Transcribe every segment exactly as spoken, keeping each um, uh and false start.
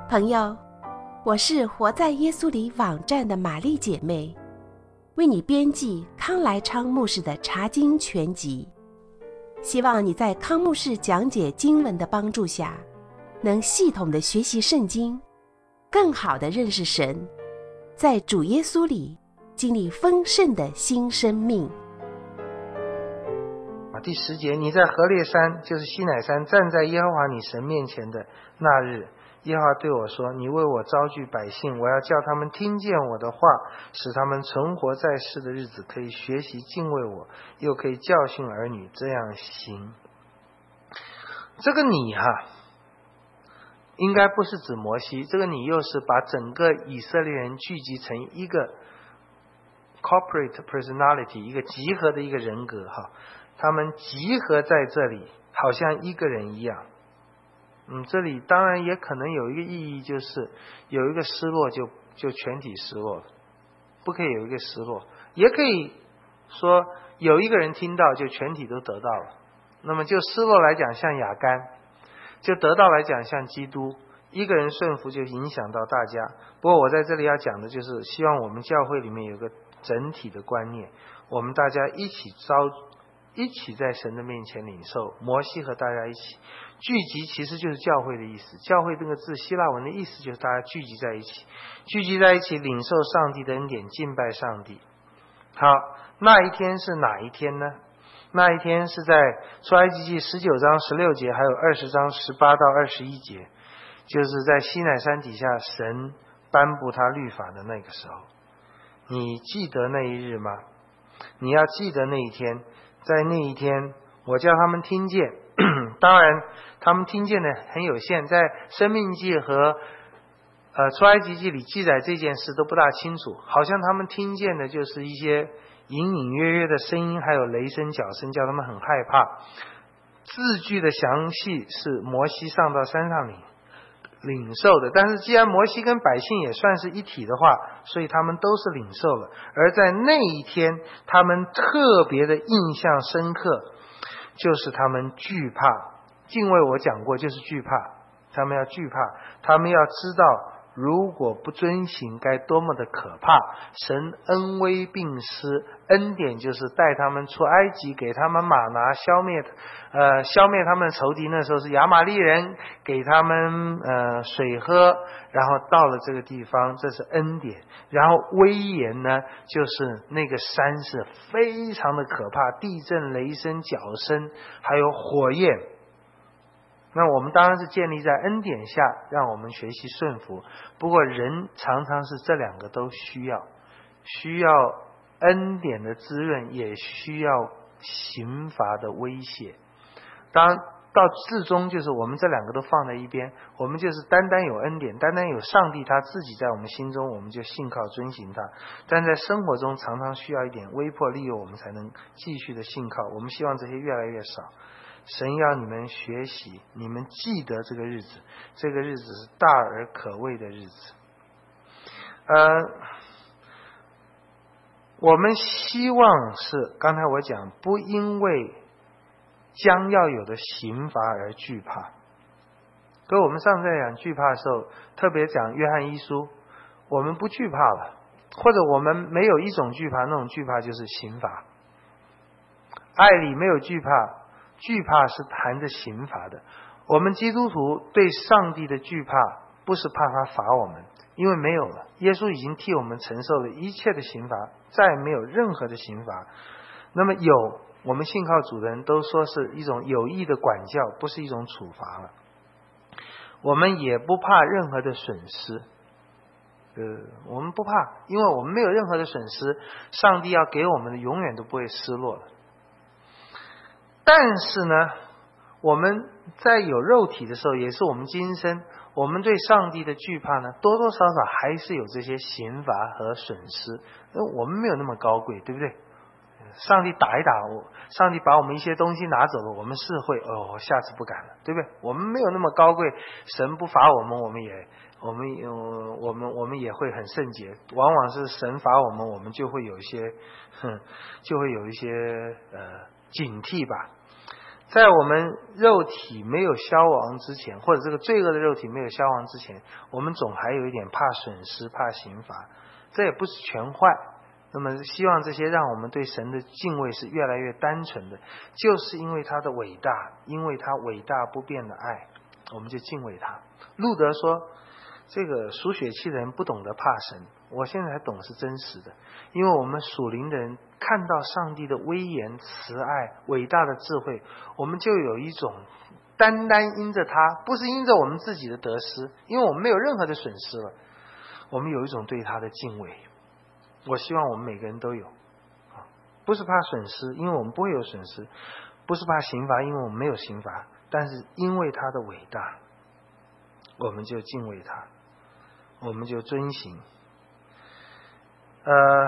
朋友，我是活在耶稣里网站的玛丽姐妹，为你编辑康来昌牧师的查经全集，希望你在康牧师讲解经文的帮助下，能系统的学习圣经，更好的认识神，在主耶稣里经历丰盛的新生命。 第十节，你在何烈山，就是西乃山，站在耶和华你神面前的那日，耶和华对我说，你为我招聚百姓，我要叫他们听见我的话，使他们存活在世的日子可以学习敬畏我，又可以教训儿女，这样行。这个你哈，应该不是指摩西，这个你又是把整个以色列人聚集成一个 corporate personality， 一个集合的一个人格哈，他们集合在这里，好像一个人一样。嗯，这里当然也可能有一个意义，就是有一个失落就就全体失落了，不可以有一个失落，也可以说有一个人听到就全体都得到了。那么就失落来讲像雅干，就得到来讲像基督，一个人顺服就影响到大家。不过我在这里要讲的就是希望我们教会里面有个整体的观念，我们大家一起招一起在神的面前领受。摩西和大家一起聚集，其实就是教会的意思。教会这个字希腊文的意思就是大家聚集在一起，聚集在一起领受上帝的恩典，敬拜上帝。好，那一天是哪一天呢？那一天是在出埃及记十九章十六节，还有二十章十八到二十一节，就是在西乃山底下神颁布他律法的那个时候。你记得那一日吗？你要记得那一天，在那一天我叫他们听见，当然他们听见的很有限，在生命记和呃出埃及记里记载这件事都不大清楚，好像他们听见的就是一些隐隐约约的声音，还有雷声角声，叫他们很害怕。字句的详细是摩西上到山上领领受的，但是既然摩西跟百姓也算是一体的话，所以他们都是领受了。而在那一天他们特别的印象深刻，就是他们惧怕。敬畏我讲过就是惧怕，他们要惧怕，他们要知道如果不遵行该多么的可怕。神恩威并施，恩典就是带他们出埃及，给他们玛拿，消灭呃消灭他们的仇敌，那时候是亚玛力人，给他们呃水喝，然后到了这个地方，这是恩典。然后威严呢，就是那个山是非常的可怕，地震、雷声、角声，还有火焰。那我们当然是建立在恩典下，让我们学习顺服。不过人常常是这两个都需要，需要恩典的滋润，也需要刑罚的威胁。当然到至终就是我们这两个都放在一边，我们就是单单有恩典，单单有上帝他自己在我们心中，我们就信靠遵行他。但在生活中常常需要一点威迫利诱，我们才能继续的信靠。我们希望这些越来越少。神要你们学习，你们记得这个日子，这个日子是大而可畏的日子。呃，我们希望是刚才我讲，不因为将要有的刑罚而惧怕。可我们上次在讲惧怕的时候，特别讲约翰一书，我们不惧怕了，或者我们没有一种惧怕，那种惧怕就是刑罚。爱里没有惧怕，惧怕是含着刑罚的。我们基督徒对上帝的惧怕，不是怕他罚我们，因为没有了，耶稣已经替我们承受了一切的刑罚，再没有任何的刑罚。那么有，我们信靠主的人都说是一种有益的管教，不是一种处罚了。我们也不怕任何的损失，呃，我们不怕，因为我们没有任何的损失，上帝要给我们的永远都不会失落的。但是呢，我们在有肉体的时候，也是我们今生，我们对上帝的惧怕呢，多多少少还是有这些刑罚和损失。我们没有那么高贵，对不对？上帝打一打我，上帝把我们一些东西拿走了，我们是会哦，下次不敢了，对不对？我们没有那么高贵，神不罚我们，我们也我们呃我们我们也会很圣洁。往往是神罚我们，我们就会有一些哼，就会有一些呃警惕吧。 在我们肉体没有消亡之前，或者这个罪恶的肉体没有消亡之前，我们总还有一点怕损失、怕刑罚，这也不是全坏。那么希望这些让我们对神的敬畏是越来越单纯的，就是因为他的伟大，因为他伟大不变的爱，我们就敬畏他。路德说，这个属血气的人不懂得怕神，我现在才懂是真实的。因为我们属灵的人看到上帝的威严、慈爱、伟大的智慧，我们就有一种单单因着他，不是因着我们自己的得失，因为我们没有任何的损失了，我们有一种对他的敬畏。我希望我们每个人都有，不是怕损失，因为我们不会有损失；不是怕刑罚，因为我们没有刑罚。但是因为他的伟大，我们就敬畏他，我们就遵行。呃，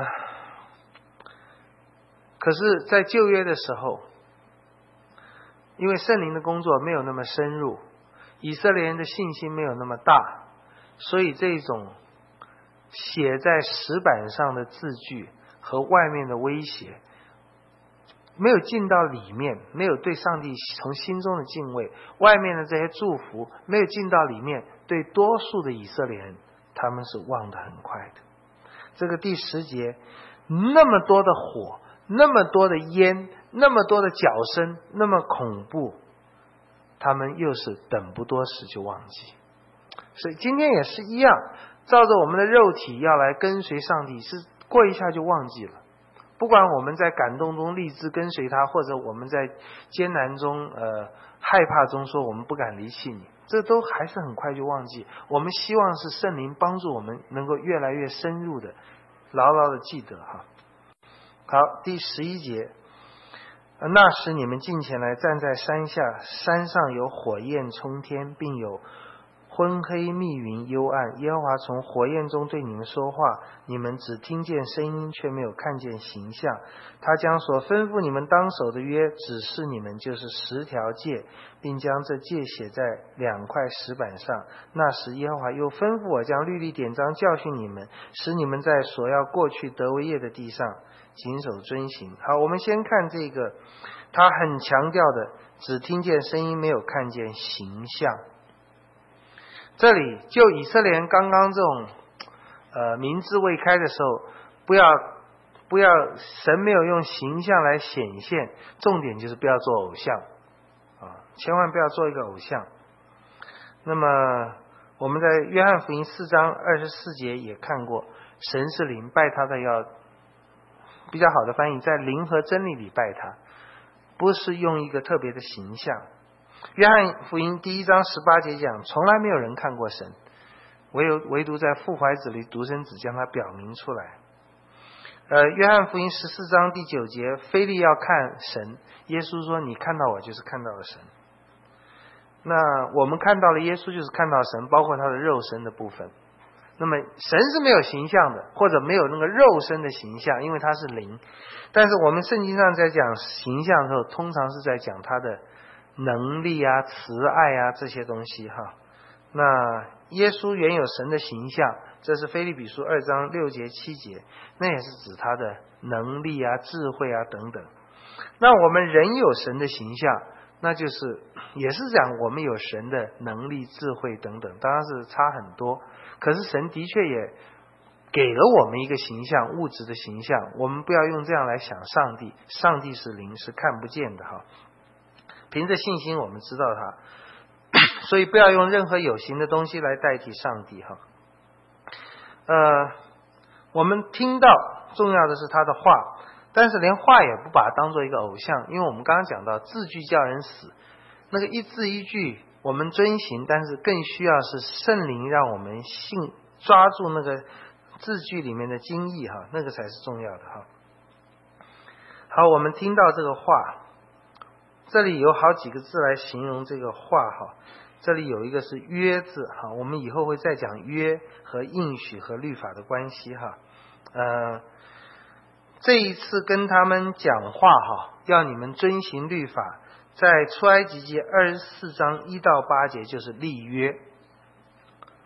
可是在旧约的时候，因为圣灵的工作没有那么深入，以色列人的信心没有那么大，所以这种写在石板上的字句和外面的威胁没有进到里面，没有对上帝从心中的敬畏，外面的这些祝福没有进到里面，对多数的以色列人他们是忘得很快的。这个第十节，那么多的火，那么多的烟，那么多的脚声，那么恐怖，他们又是等不多时就忘记。所以今天也是一样，照着我们的肉体要来跟随上帝，是过一下就忘记了。不管我们在感动中立志跟随他，或者我们在艰难中呃害怕中说我们不敢离弃你，这都还是很快就忘记。我们希望是圣灵帮助我们能够越来越深入的牢牢的记得哈。好，第十一节，那时你们近前来，站在山下，山上有火焰冲天，并有昏黑密云幽暗，耶和华从火焰中对你们说话，你们只听见声音，却没有看见形象。他将所吩咐你们当守的约指示你们，就是十条诫，并将这诫写在两块石板上。那时耶和华又吩咐我将律例典章教训你们，使你们在所要过去得为业的地上谨守遵行。好，我们先看这个，他很强调的只听见声音，没有看见形象。这里就以色列人刚刚这种呃明智未开的时候，不要不要神没有用形象来显现，重点就是不要做偶像啊，千万不要做一个偶像。那么我们在约翰福音四章二十四节也看过，神是灵，拜他的要比较好的翻译，在灵和真理里拜他，不是用一个特别的形象。约翰福音第一章十八节讲，从来没有人看过神，唯有唯独在父怀子里独生子将他表明出来。呃，约翰福音十四章第九节，腓利要看神，耶稣说你看到我就是看到了神。那我们看到了耶稣就是看到神，包括他的肉身的部分。那么神是没有形象的，或者没有那个肉身的形象，因为他是灵。但是我们圣经上在讲形象的时候，通常是在讲他的能力啊、慈爱啊这些东西哈。那耶稣原有神的形象，这是腓立比书二章六节七节，那也是指他的能力啊、智慧啊等等。那我们人有神的形象，那就是也是讲我们有神的能力、智慧等等，当然是差很多。可是神的确也给了我们一个形象，物质的形象，我们不要用这样来想上帝，上帝是灵，是看不见的哈。凭着信心我们知道他，所以不要用任何有形的东西来代替上帝哈。呃，我们听到重要的是他的话，但是连话也不把它当做一个偶像，因为我们刚刚讲到字句叫人死，那个一字一句我们遵行，但是更需要是圣灵让我们信，抓住那个字句里面的精义哈，那个才是重要的哈。好，我们听到这个话，这里有好几个字来形容这个话哈。这里有一个是约字哈，我们以后会再讲约和应许和律法的关系哈。呃，这一次跟他们讲话哈，要你们遵行律法，在出埃及记二十四章一到八节就是立约，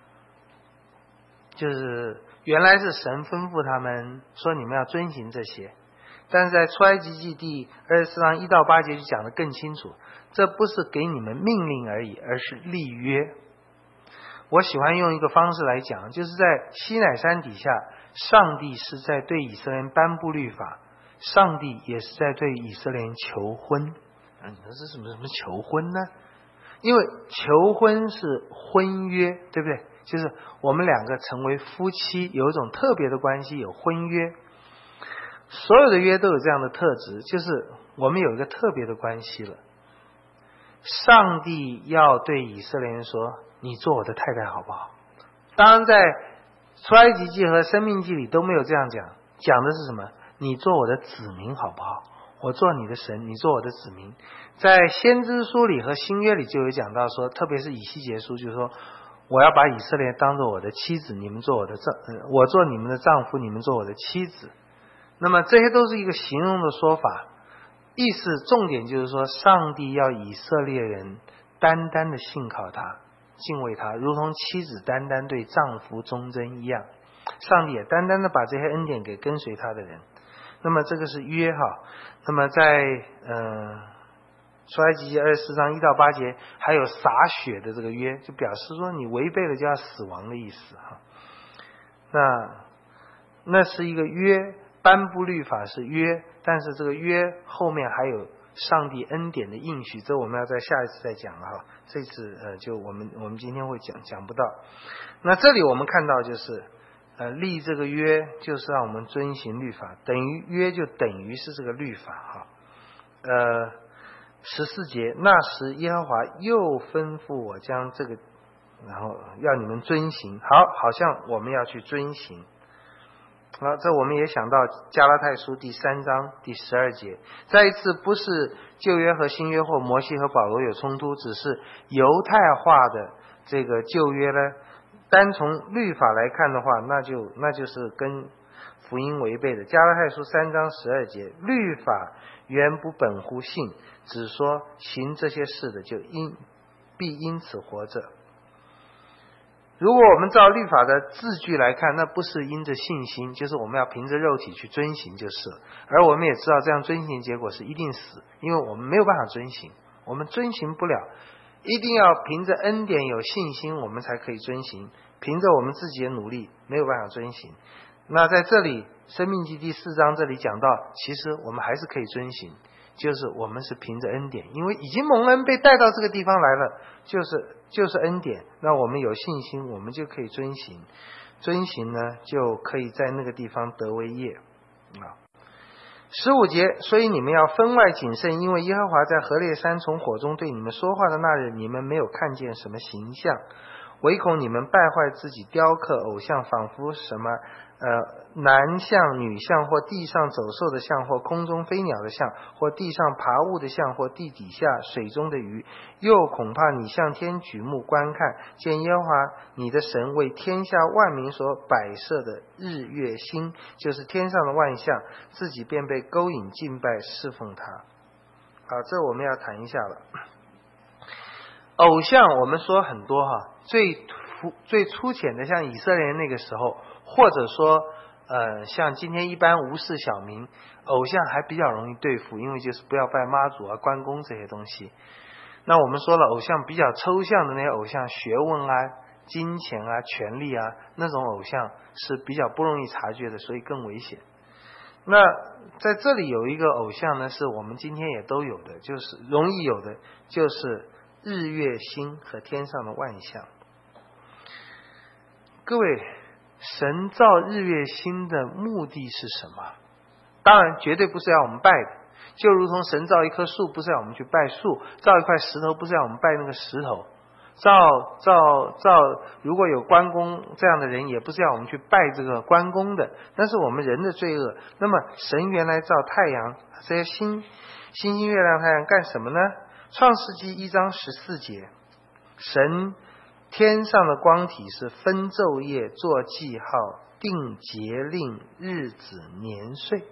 就是原来是神吩咐他们说你们要遵行这些， 但是在出埃及记第二十四章一到八节就讲得更清楚，这不是给你们命令而已，而是立约。我喜欢用一个方式来讲，就是在西乃山底下，上帝是在对以色列人颁布律法，上帝也是在对以色列人求婚。啊，你说这是什么什么求婚呢？因为求婚是婚约，对不对？就是我们两个成为夫妻，有一种特别的关系，有婚约。所有的约都有这样的特质，就是我们有一个特别的关系了。上帝要对以色列人说，你做我的太太好不好？当然在出埃及记和申命记里都没有这样讲，讲的是什么？你做我的子民好不好？我做你的神，你做我的子民。在先知书里和新约里就有讲到说，特别是以西结书，就是说我要把以色列当做我的妻子，你们做我的丈、呃、我做你们的丈夫，你们做我的妻子。那么这些都是一个形容的说法，意思重点就是说，上帝要以色列人单单的信靠他，敬畏他，如同妻子单单对丈夫忠贞一样，上帝也单单的把这些恩典给跟随他的人。那么这个是约哈。那么在呃出埃及记二十四章一到八节还有洒血的这个约，就表示说你违背了就要死亡的意思哈。那那是一个约，颁布律法是约，但是这个约后面还有上帝恩典的应许，这我们要在下一次再讲了哈。这次呃就我们我们今天会讲讲不到。那这里我们看到就是呃立这个约就是让我们遵行律法，等于约就等于是这个律法哈。呃十四节，那时耶和华又吩咐我将这个，然后要你们遵行，好，好像我们要去遵行。好，这我们也想到加拉太书第三章第十二节，再一次不是旧约和新约或摩西和保罗有冲突，只是犹太化的这个旧约呢，单从律法来看的话，那就那就是跟福音违背的。加拉太书三章十二节，律法原不本乎信，只说行这些事的就因必因此活着。如果我们照律法的字句来看，那不是因着信心，就是我们要凭着肉体去遵行就是了。而我们也知道这样遵行结果是一定死，因为我们没有办法遵行，我们遵行不了，一定要凭着恩典有信心我们才可以遵行，凭着我们自己的努力没有办法遵行。那在这里申命记第四章这里讲到，其实我们还是可以遵行，就是我们是凭着恩典，因为已经蒙恩被带到这个地方来了，就是就是恩典，那我们有信心我们就可以遵行，遵行呢就可以在那个地方得为业啊。十五节，所以你们要分外谨慎，因为耶和华在何烈山从火中对你们说话的那日，你们没有看见什么形象，唯恐你们败坏自己，雕刻偶像，仿佛什么呃，男像、女像，或地上走兽的像，或空中飞鸟的像，或地上爬物的像，或地底下水中的鱼，又恐怕你向天举目观看，见耶和华你的神为天下万民所摆设的日月星，就是天上的万象，自己便被勾引敬拜侍奉他。好，这我们要谈一下了。偶像我们说很多哈，最最粗浅的像以色列人那个时候，或者说呃像今天一般无事小民，偶像还比较容易对付，因为就是不要拜妈祖啊、关公这些东西。那我们说了，偶像比较抽象的那些偶像，学问啊、金钱啊、权力啊，那种偶像是比较不容易察觉的，所以更危险。那在这里有一个偶像呢，是我们今天也都有的，就是容易有的，就是日月星和天上的万象。各位，神造日月星的目的是什么？当然绝对不是要我们拜的，就如同神造一棵树不是要我们去拜树，造一块石头不是要我们拜那个石头，造造造如果有关公这样的人，也不是要我们去拜这个关公的，那是我们人的罪恶。那么神原来造太阳这些星星星月亮太阳干什么呢？创世纪一章十四节，神天上的光体是分昼夜，做记号，定节令，日子年岁。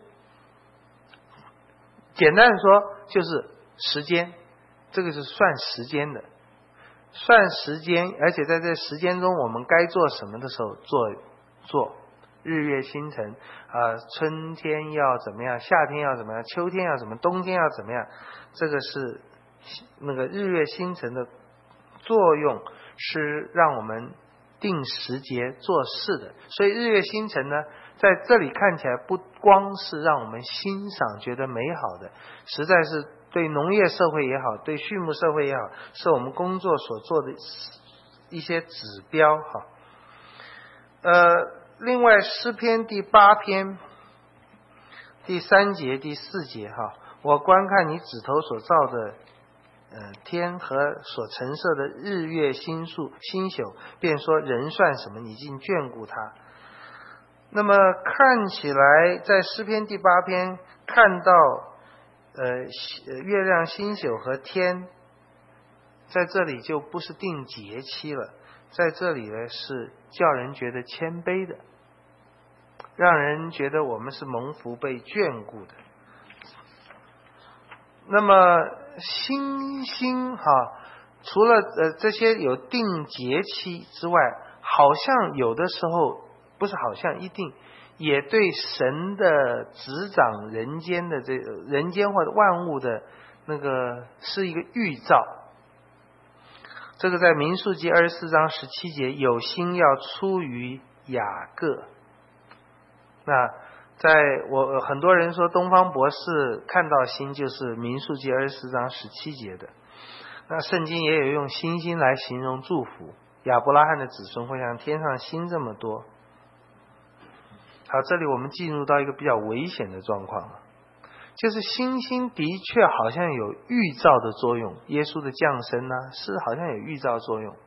简单的说就是时间，这个是算时间的，算时间，而且在这时间中我们该做什么的时候做做， 日月星辰啊、呃，春天要怎么样，夏天要怎么样，秋天要怎么，冬天要怎么样，这个是那个日月星辰的作用，是让我们定时节做事的。所以日月星辰呢，在这里看起来不光是让我们欣赏觉得美好的，实在是对农业社会也好，对畜牧社会也好，是我们工作所做的一些指标哈。呃，另外诗篇第八篇第三节第四节哈，我观看你指头所造的呃天和所陈设的日月星宿星宿，便说人算什么，你竟眷顾他。那么看起来在诗篇第八篇看到呃月亮星宿和天，在这里就不是定节期了，在这里呢是叫人觉得谦卑的，让人觉得我们是蒙福被眷顾的。那么星星哈，除了呃这些有定节期之外，好像有的时候不是好像一定也对神的执掌人间的这人间或者万物的那个是一个预兆。这个在民数记二十四章十七节，有星要出于雅各。那在我很多人说东方博士看到星就是民数记二十四章十七节的。那圣经也有用星星来形容祝福，亚伯拉罕的子孙会像天上星这么多。好，这里我们进入到一个比较危险的状况了，就是星星的确好像有预兆的作用，耶稣的降生呢、啊、是好像有预兆作用。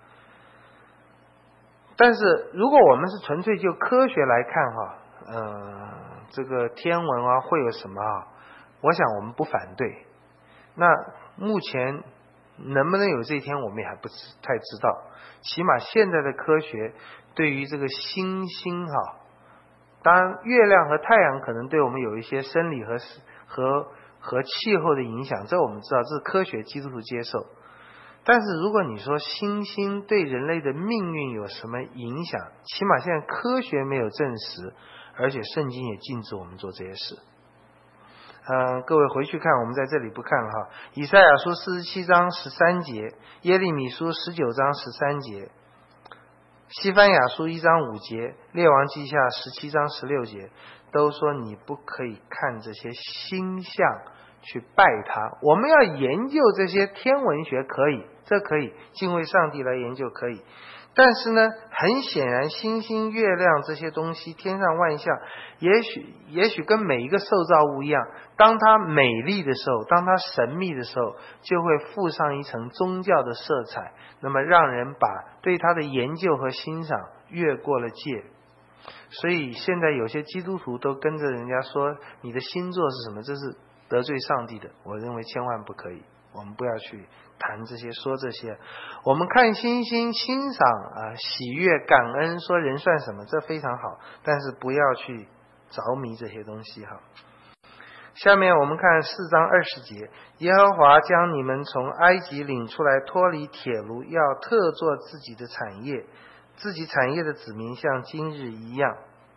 但是如果我们是纯粹就科学来看哈，呃，这个天文啊会有什么啊？我想我们不反对。那目前能不能有这一天，我们也还不太知道。起码现在的科学对于这个星星哈，当然月亮和太阳可能对我们有一些生理和和和气候的影响，这我们知道，这是科学基督徒接受。但是如果你说星星对人类的命运有什么影响，起码现在科学没有证实，而且圣经也禁止我们做这些事。嗯，各位回去看，我们在这里不看了哈。以赛亚书四十七章十三节，耶利米书十九章十三节，西番雅书一章五节，列王记下十七章十六节，都说你不可以看这些星象去拜他。我们要研究这些天文学可以，这可以，敬畏上帝来研究可以。但是呢，很显然星星月亮这些东西，天上万象，也许也许跟每一个受造物一样，当它美丽的时候，当它神秘的时候，就会附上一层宗教的色彩，那么让人把对它的研究和欣赏越过了界。所以现在有些基督徒都跟着人家说你的星座是什么，这是得罪上帝的，我认为千万不可以，我们不要去谈这些说这些。我们看星星欣赏啊，喜悦感恩，说人算什么，这非常好，但是不要去着迷这些东西哈。下面我们看四章二十节，耶和华将你们从埃及领出来，脱离铁炉，要特作自己的产业，自己产业的子民像今日一样。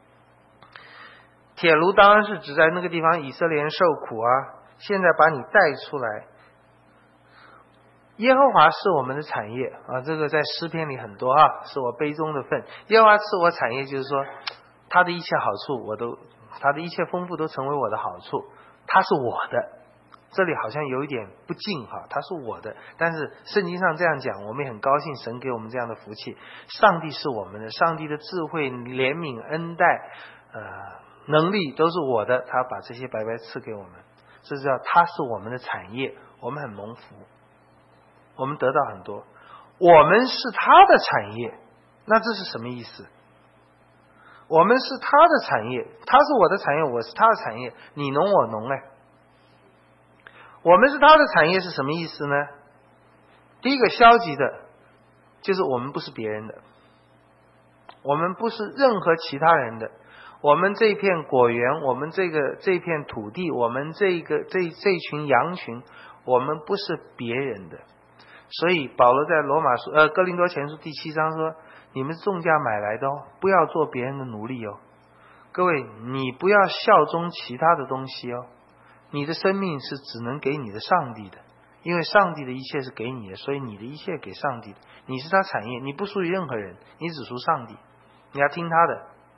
铁炉当然是指在那个地方以色列人受苦啊，现在把你带出来。耶和华是我们的产业啊，这个在诗篇里很多啊，是我杯中的分。耶和华是我产业，就是说他的一切好处我都，他的一切丰富都成为我的好处，他是我的。这里好像有一点不敬哈，他是我的，但是圣经上这样讲，我们也很高兴，神给我们这样的福气。上帝是我们的，上帝的智慧、怜悯、恩待、呃能力都是我的，他把这些白白赐给我们，这叫他是我们的产业，我们很蒙福，我们得到很多，我们是他的产业，那这是什么意思？我们是他的产业，他是我的产业，我是他的产业，你侬我侬哎。我们是他的产业是什么意思呢？第一个消极的就是我们不是别人的，我们不是任何其他人的，我们这片果园，我们这个这片土地，我们这个这这群羊群，我们不是别人的。所以保罗在罗马书呃哥林多前书第七章说，你们是重价买来的哦，不要做别人的奴隶哦。 各位，你不要效忠其他的东西哦。你的生命是只能给你的上帝的，因为上帝的一切是给你的，所以你的一切给上帝的。你是他产业，你不属于任何人，你只属上帝，你要听他的。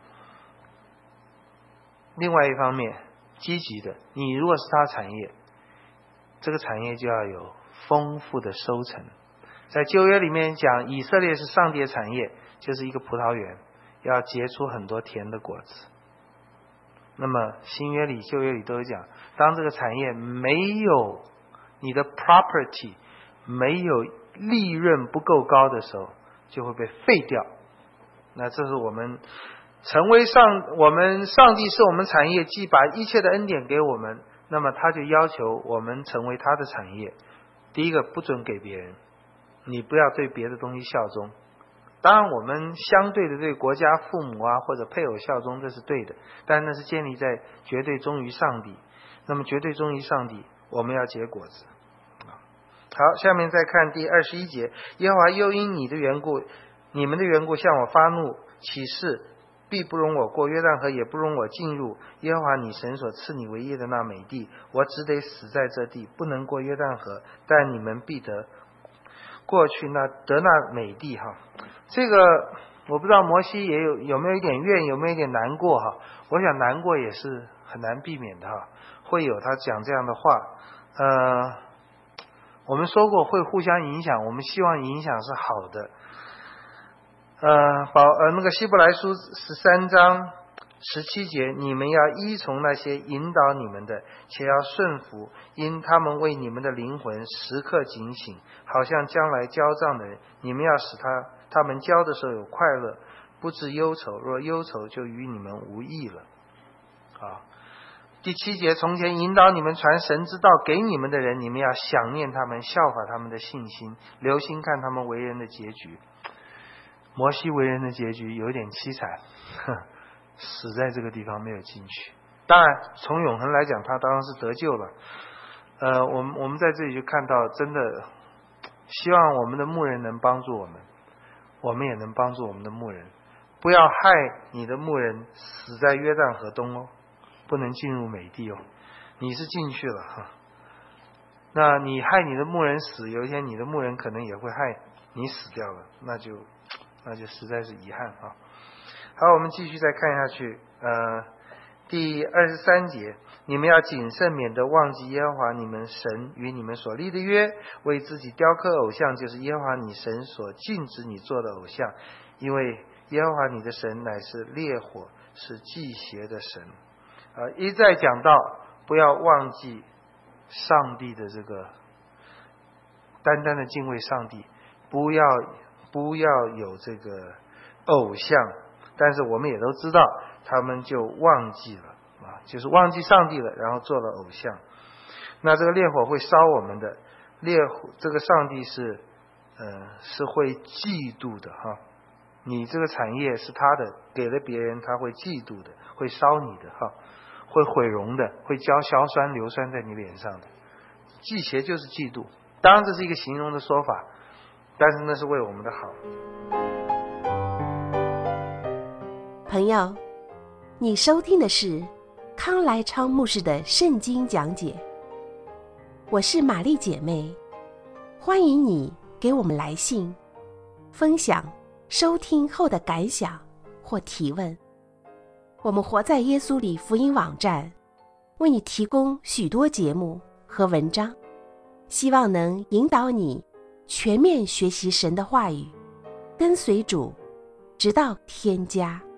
另外一方面，积极的，你如果是他产业，这个产业就要有丰富的收成。在旧约里面讲，以色列是上帝的产业，就是一个葡萄园，要结出很多甜的果子。那么新约里旧约里都有讲，当这个产业没有你的 property 没有利润不够高的时候，就会被废掉。那这是我们成为上我们上帝是我们产业，既把一切的恩典给我们，那么他就要求我们成为他的产业。第一个，不准给别人，你不要对别的东西效忠。当然我们相对的对国家父母啊或者配偶效忠，这是对的，但那是建立在绝对忠于上帝。那么绝对忠于上帝，我们要结果子。好，下面再看第二十一节，耶和华又因你的缘故你们的缘故向我发怒，起誓必不容我过约旦河，也不容我进入耶和华你神所赐你为业的那美地，我只得死在这地，不能过约旦河，但你们必得过去那得那美地。哈，这个我不知道摩西也有有没有一点怨，有没有一点难过哈？我想难过也是很难避免的哈，会有他讲这样的话。呃，我们说过会互相影响，我们希望影响是好的。呃，保呃那个希伯来书十三章十七节，你们要依从那些引导你们的，且要顺服，因他们为你们的灵魂时刻警醒，好像将来交账的人。你们要使他他们交的时候有快乐，不致忧愁，若忧愁就与你们无益了。啊，第七节，从前引导你们传神之道给你们的人，你们要想念他们，效法他们的信心，留心看他们为人的结局。摩西为人的结局有点凄惨，死在这个地方没有进去。当然从永恒来讲，他当然是得救了。呃，我们我们在这里就看到，真的希望我们的牧人能帮助我们，我们也能帮助我们的牧人。不要害你的牧人死在约旦河东哦，不能进入美地哦。你是进去了哈，那你害你的牧人死，有一天你的牧人可能也会害你死掉了，那就那就实在是遗憾啊。好，我们继续再看下去。呃，第二十三节，你们要谨慎，免得忘记耶和华你们神与你们所立的约，为自己雕刻偶像，就是耶和华你神所禁止你做的偶像，因为耶和华你的神乃是烈火，是忌邪的神。呃，一再讲到不要忘记上帝的这个单单的敬畏上帝，不要不要有这个偶像。但是我们也都知道，他们就忘记了啊，就是忘记上帝了，然后做了偶像。那这个烈火会烧我们的，烈火这个上帝是呃是会嫉妒的哈。你这个产业是他的，给了别人他会嫉妒的，会烧你的哈，会毁容的，会浇硝酸硫酸在你脸上的。忌邪就是嫉妒，当然这是一个形容的说法，但是那是为我们的好。 朋友，你收听的是康来昌牧师的圣经讲解。我是玛丽姐妹，欢迎你给我们来信，分享收听后的感想或提问。我们活在耶稣里福音网站为你提供许多节目和文章，希望能引导你全面学习神的话语，跟随主，直到天家。